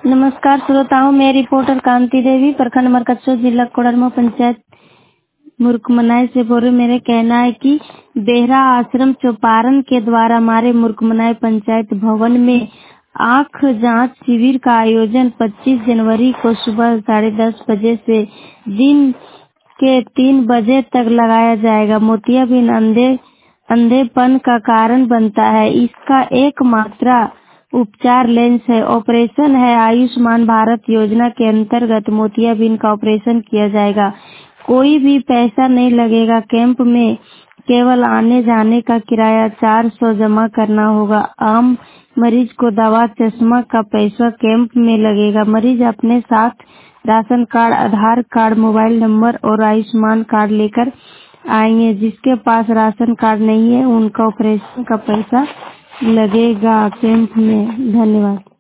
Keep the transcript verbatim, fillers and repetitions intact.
नमस्कार श्रोताओं, मैं रिपोर्टर कांति देवी प्रखंड मरकच्चो जिला कोडरमा पंचायत मुर्कमनाई से बोल रही। मेरे कहना है कि बेहरा आश्रम चौपारण के द्वारा हमारे मुर्कमनाई पंचायत भवन में आँख जांच शिविर का आयोजन पच्चीस जनवरी को सुबह साढ़े दस बजे से दिन के तीन बजे तक लगाया जाएगा। मोतियाबिंद अंधे अंधेपन का कारण बनता है। इसका एकमात्र उपचार लेंस है। ऑपरेशन है आयुष्मान भारत योजना के अंतर्गत मोतियाबिंद का ऑपरेशन किया जाएगा। कोई भी पैसा नहीं लगेगा। कैंप में केवल आने जाने का किराया चार सौ जमा करना होगा। आम मरीज को दवा चश्मा का पैसा कैंप में लगेगा। मरीज अपने साथ ration card, Aadhaar card, mobile number और आयुष्मान कार्ड लेकर आएंगे। जिसके पास राशन कार्ड नहीं है उनका ऑपरेशन का पैसा लगेगा कैंप में। धन्यवाद।